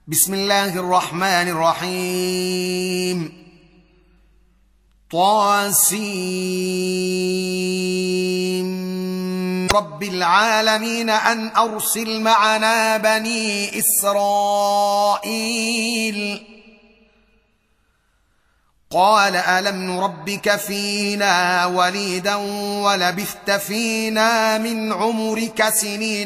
بسم الله الرحمن الرحيم. طاسيم رب العالمين أن أرسل معنا بني إسرائيل. قال ألم نربك فينا وليدا ولبثت فينا من عمرك سنين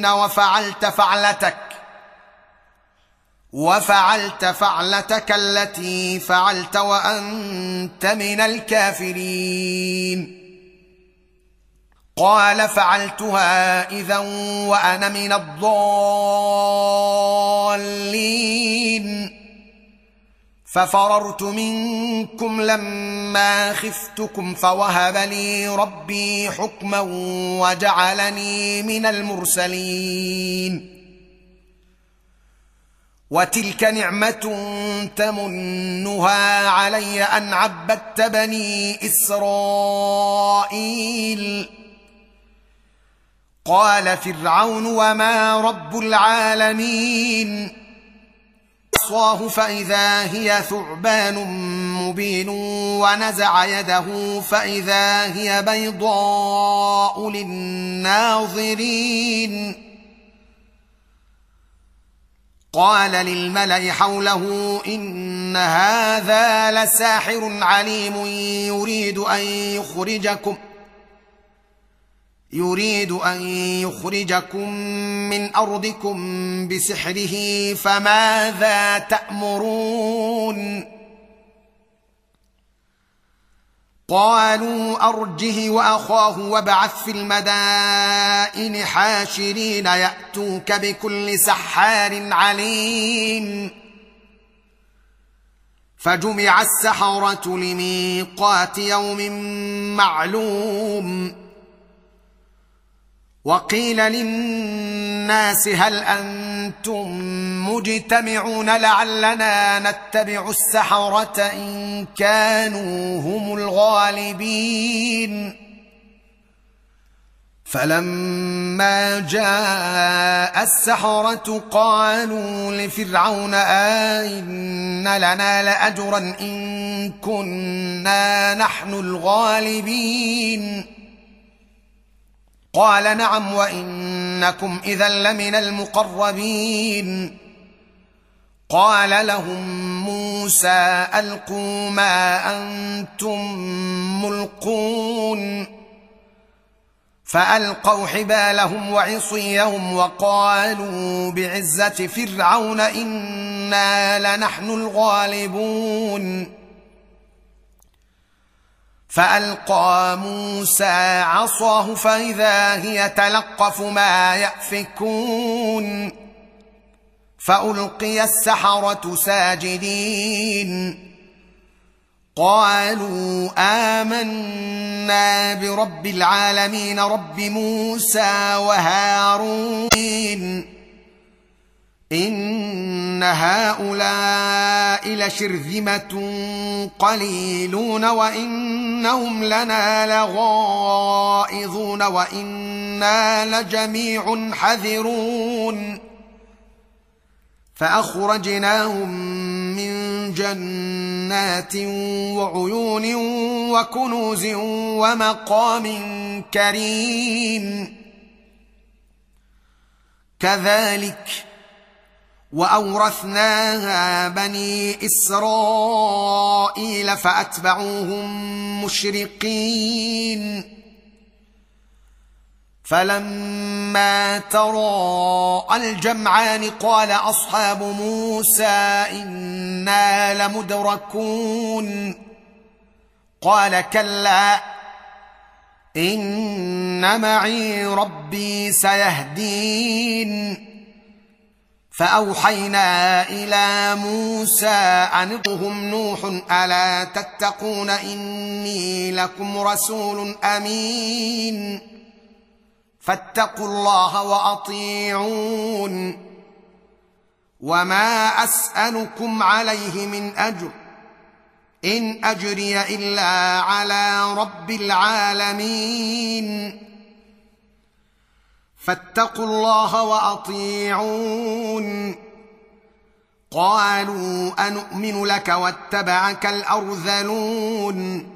وفعلت فعلتك التي فعلت وأنت من الكافرين. قال فعلتها إذا وأنا من الضالين ففررت منكم لما خفتكم فوهب لي ربي حكما وجعلني من المرسلين. وتلك نعمة تمنها علي أن عبدت بني إسرائيل. قال فرعون وما رب العالمين. عصاه فإذا هي ثعبان مبين ونزع يده فإذا هي بيضاء للناظرين. قال للملأ حوله إن هذا لساحر عليم يريد أن يخرجكم من أرضكم بسحره فماذا تأمرون؟ قالوا أرجه وأخاه وابعث في المدائن حاشرين يأتوك بكل سحار عليم. فجمع السحرة لميقات يوم معلوم. وقيل للناس هل أنتم مجتمعون لعلنا نتبع السحرة إن كانوا هم الغالبين. فلما جاء السحرة قالوا لفرعون أئن لنا لأجرا إن كنا نحن الغالبين. قال نعم وإنكم إذا لمن المقربين. قال لهم موسى ألقوا ما أنتم ملقون. فألقوا حبالهم وعصيهم وقالوا بعزة فرعون إنا لنحن الغالبون. فألقى موسى عصاه فإذا هي تلقف ما يأفكون. فألقي السحرة ساجدين قالوا آمنا برب العالمين رب موسى وهارون إن هؤلاء لشرذمة قليلون وإنهم لنا لغائظون وإنا لجميع حذرون. فأخرجناهم من جنات وعيون وكنوز ومقام كريم. كذلك وأورثناها بني إسرائيل فأتبعوهم مشرقين. فلما تراءى الجمعان قال أصحاب موسى إنا لمدركون. قال كلا إن معي ربي سيهدين. فأوحينا إلى موسى أن ادعهم نوح ألا تتقون إني لكم رسول أمين فاتقوا الله وأطيعون. وما أسألكم عليه من أجر إن أجري إلا على رب العالمين. فاتقوا الله وأطيعون. قالوا أنؤمن لك واتبعك الأرذلون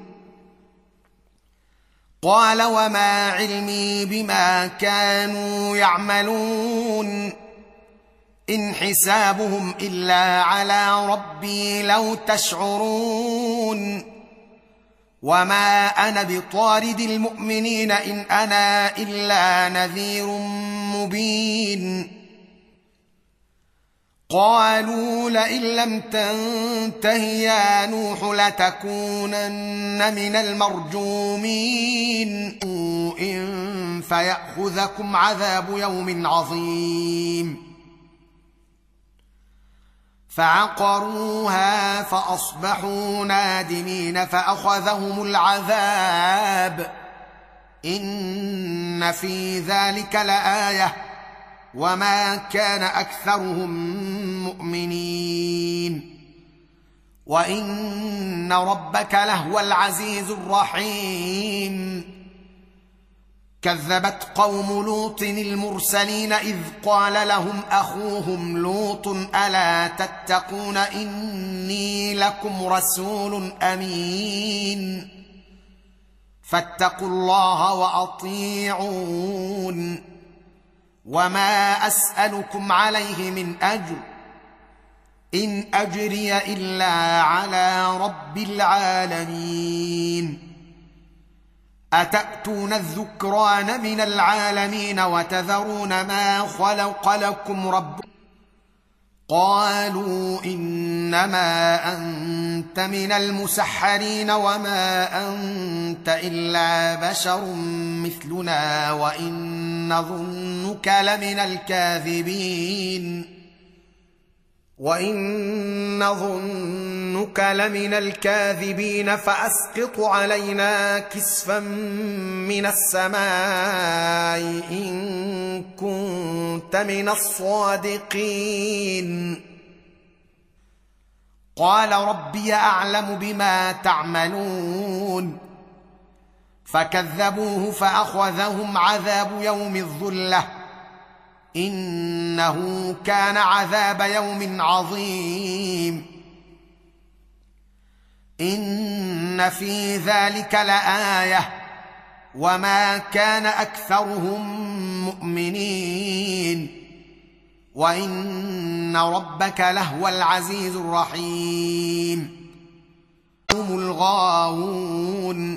قال وما علمي بما كانوا يعملون إن حسابهم إلا على ربي لو تشعرون وما أنا بطارد المؤمنين إن أنا إلا نذير مبين قالوا لئن لم تنته يا نوح لتكونن من المرجومين إن فيأخذكم عذاب يوم عظيم فعقروها فأصبحوا نادمين فأخذهم العذاب إن في ذلك لآية وما كان أكثرهم مؤمنين وإن ربك لهو العزيز الرحيم كذبت قوم لوط المرسلين إذ قال لهم أخوهم لوط ألا تتقون إني لكم رسول أمين فاتقوا الله وأطيعون وما أسألكم عليه من أجر إن أجري إلا على رب العالمين أتأتون الذكران من العالمين وتذرون ما خلق لكم ربكم قالوا إنما أنت من المسحرين وما أنت إلا بشر مثلنا وإن ظنك لمن الكاذبين فأسقط علينا كسفا من السماء إن كنت من الصادقين قال ربي أعلم بما تعملون فكذبوه فأخذهم عذاب يوم الظلة إنه كان عذاب يوم عظيم إن في ذلك لآية وما كان أكثرهم مؤمنين وإن ربك لهو العزيز الرحيم هم الغاوون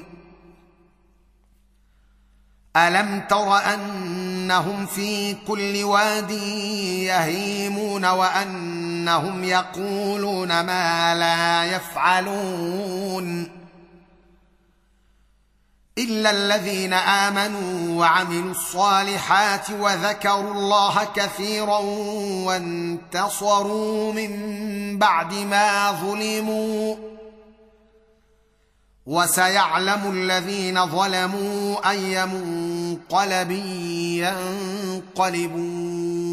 ألم تر أنهم في كل واد يهيمون وأنهم يقولون ما لا يفعلون إلا الذين آمنوا وعملوا الصالحات وذكروا الله كثيرا وانتصروا من بعد ما ظلموا وسيعلم الذين ظلموا أي منقلب ينقلبون